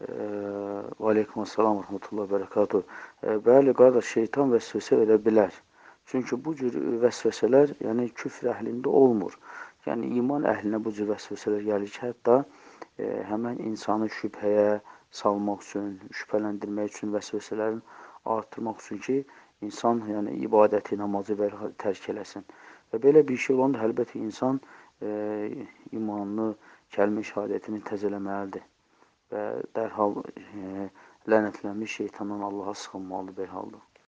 Və aleykümselam və rahmetullah və bərəkatuhu. Bəli, qardaş, şeytan vəsvəsə verə bilər. Çünki bu cür vəsvəsələr, yəni küfr əhlində olmur. Yəni iman əhlinə bu cür vəsvəsələr gəlir ki, hətta həmən insanı şübhəyə salmaq üçün, şübhələndirmək üçün, vəsvəsələrin artırmaq üçün ki, insan yəni ibadəti, namazı və tərk eləsin. Və belə bir şey olanda əlbəttə insan imanını, kəlmə şəhadətini təzələməlidir. Və dərhal lənətlənmiş şeytandan Allaha sığınmalıdır dərhalda.